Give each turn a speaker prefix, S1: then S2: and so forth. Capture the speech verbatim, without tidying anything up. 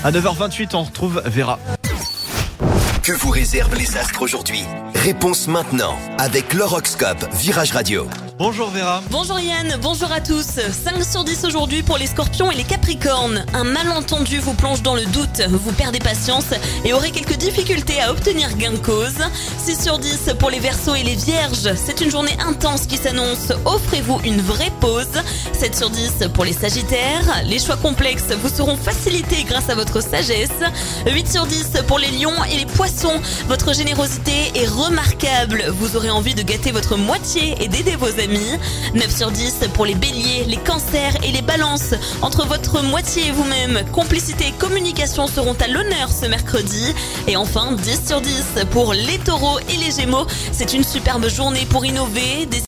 S1: À neuf heures vingt-huit, on retrouve Vera.
S2: Que vous réservent les astres aujourd'hui? Réponse maintenant avec l'horoscope Virage Radio.
S1: Bonjour Vera.
S3: Bonjour Yann, bonjour à tous. cinq sur dix aujourd'hui pour les scorpions et les capricornes. Un malentendu vous plonge dans le doute, vous perdez patience et aurez quelques difficultés à obtenir gain de cause. six sur dix pour les verseaux et les vierges. C'est une journée intense qui s'annonce, offrez-vous une vraie pause. sept sur dix pour les sagittaires. Les choix complexes vous seront facilités grâce à votre sagesse. huit sur dix pour les lions et les poissons. Votre générosité est remarquable. Vous aurez envie de gâter votre moitié et d'aider vos amis. neuf sur dix pour les béliers, les cancers et les balances. Entre votre moitié et vous-même, complicité et communication seront à l'honneur ce mercredi. Et enfin, dix sur dix pour les taureaux et les gémeaux. C'est une superbe journée pour innover. Des